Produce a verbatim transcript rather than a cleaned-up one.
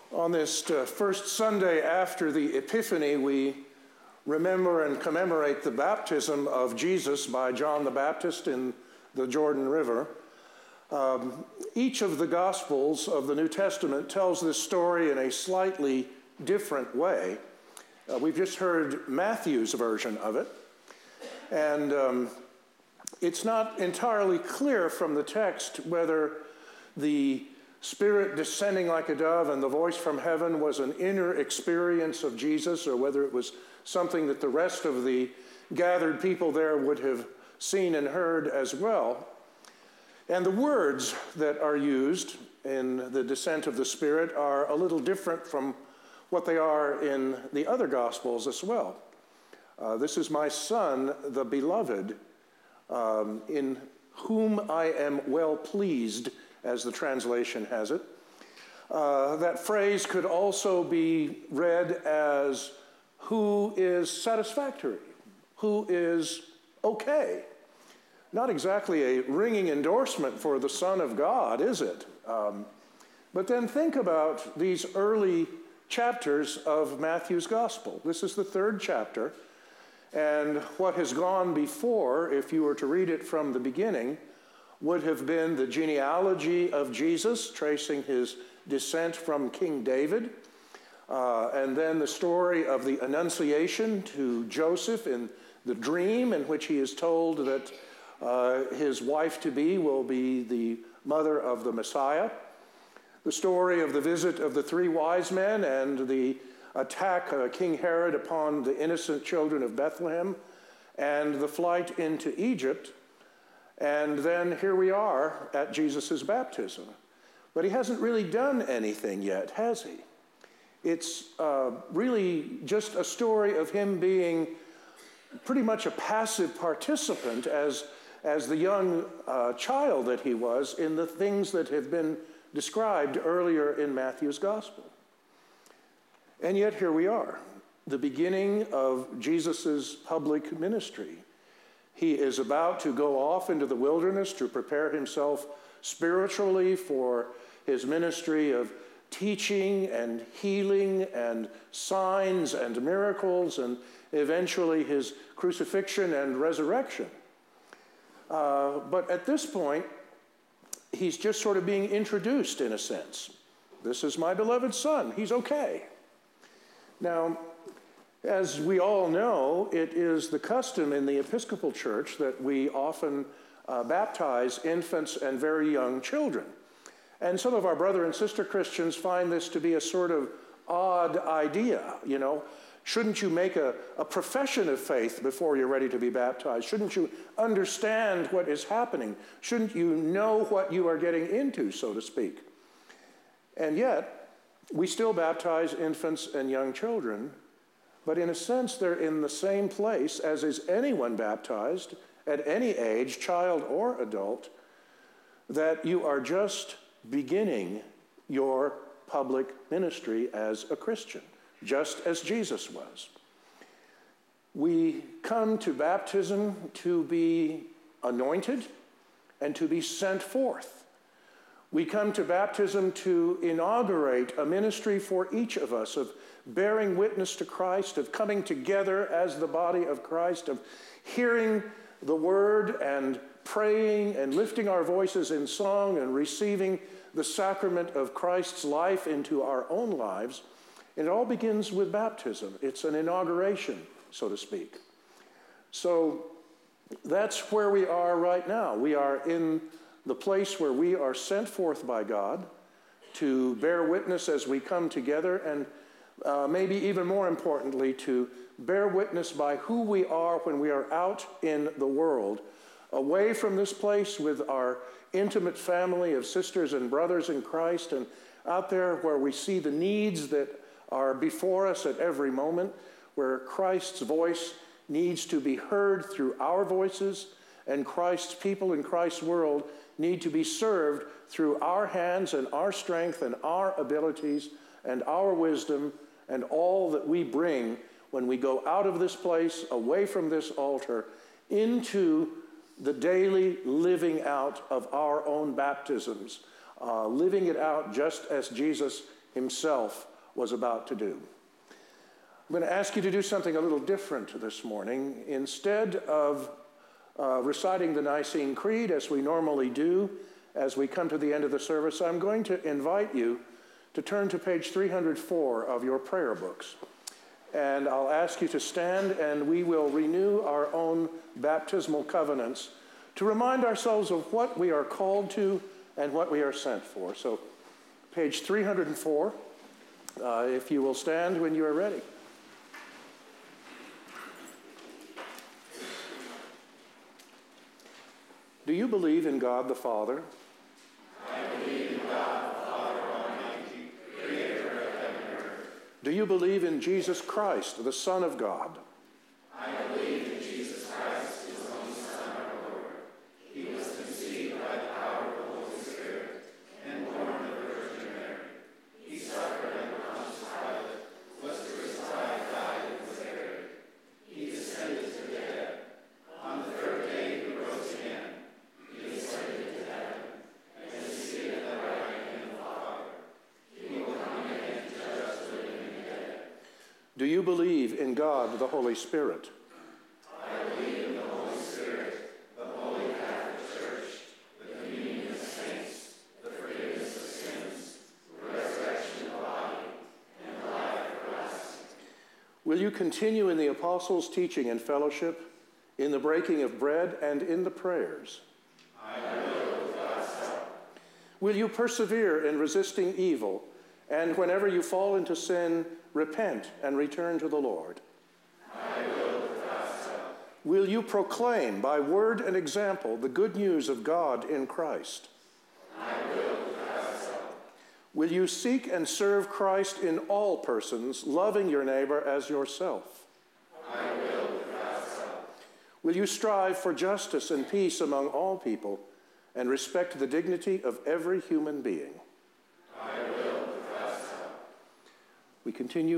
On this uh, first Sunday after the Epiphany, we remember and commemorate the baptism of Jesus by John the Baptist in the Jordan River. Um, each of the Gospels of the New Testament tells this story in a slightly different way. Uh, we've just heard Matthew's version of it, and um, it's not entirely clear from the text whether the Spirit descending like a dove and the voice from heaven was an inner experience of Jesus, or whether it was something that the rest of the gathered people there would have seen and heard as well. And the words that are used in the descent of the Spirit are a little different from what they are in the other Gospels as well. Uh, this is my Son, the Beloved, um, in whom I am well pleased, as the translation has it. Uh, that phrase could also be read as who is satisfactory, who is okay. Not exactly a ringing endorsement for the Son of God, is it? Um, but then think about these early chapters of Matthew's Gospel. This is the third chapter, and what has gone before, if you were to read it from the beginning, would have been the genealogy of Jesus, tracing his descent from King David, uh, and then the story of the Annunciation to Joseph in the dream in which he is told that uh, his wife-to-be will be the mother of the Messiah, the story of the visit of the three wise men and the attack of King Herod upon the innocent children of Bethlehem, and the flight into Egypt. And then here we are at Jesus' baptism. But he hasn't really done anything yet, has he? It's uh, really just a story of him being pretty much a passive participant as, as the young uh, child that he was in the things that have been described earlier in Matthew's Gospel. And yet here we are, the beginning of Jesus' public ministry. He is about to go off into the wilderness to prepare himself spiritually for his ministry of teaching and healing and signs and miracles, and eventually his crucifixion and resurrection. Uh, but at this point, he's just sort of being introduced in a sense. This is my beloved Son. He's okay. Now, as we all know, it is the custom in the Episcopal Church that we often uh, baptize infants and very young children. And some of our brother and sister Christians find this to be a sort of odd idea, you know. Shouldn't you make a, a profession of faith before you're ready to be baptized? Shouldn't you understand what is happening? Shouldn't you know what you are getting into, so to speak? And yet, we still baptize infants and young children. But in a sense, they're in the same place as is anyone baptized at any age, child or adult, that you are just beginning your public ministry as a Christian, just as Jesus was. We come to baptism to be anointed and to be sent forth. We come to baptism to inaugurate a ministry for each of us of bearing witness to Christ, of coming together as the body of Christ, of hearing the word and praying and lifting our voices in song and receiving the sacrament of Christ's life into our own lives. And it all begins with baptism. It's an inauguration, so to speak. So that's where we are right now. We are in the place where we are sent forth by God to bear witness as we come together, and uh, maybe even more importantly, to bear witness by who we are when we are out in the world, away from this place with our intimate family of sisters and brothers in Christ, and out there where we see the needs that are before us at every moment, where Christ's voice needs to be heard through our voices, and Christ's people in Christ's world need to be served through our hands and our strength and our abilities and our wisdom and all that we bring when we go out of this place, away from this altar, into the daily living out of our own baptisms, uh, living it out just as Jesus himself was about to do. I'm going to ask you to do something a little different this morning. Instead of uh, reciting the Nicene Creed as we normally do as we come to the end of the service, I'm going to invite you to turn to page three hundred four of your prayer books. And I'll ask you to stand, and we will renew our own baptismal covenants to remind ourselves of what we are called to and what we are sent for. So, page three hundred four, uh, if you will stand when you are ready. Do you believe in God the Father? I believe in God the Father Almighty, creator of heaven and earth. Do you believe in Jesus Christ, the Son of God? I believe in Jesus Christ, his only Son, our Lord. He was conceived by the power of the Holy Spirit and born of the Virgin Mary. He suffered under Pontius Pilate, was crucified, died, and was buried. He descended to the dead. On the third day he rose again. He ascended to heaven, and is seated at the right hand of the Father. He will come again to judge the living and the dead. Do you believe in God the Holy Spirit? I believe in the Holy Spirit, the Holy Catholic Church, the communion of saints, the forgiveness of sins, the resurrection of the body, and the life everlasting. Will you continue in the apostles' teaching and fellowship, in the breaking of bread, and in the prayers? I will with God's help. Will you persevere in resisting evil, and whenever you fall into sin, repent and return to the Lord? I will with God's help. Will you proclaim by word and example the good news of God in Christ? I will with God's help. Will you seek and serve Christ in all persons, loving your neighbor as yourself? I will with God's help. Will you strive for justice and peace among all people and respect the dignity of every human being? I will with God's help. We continue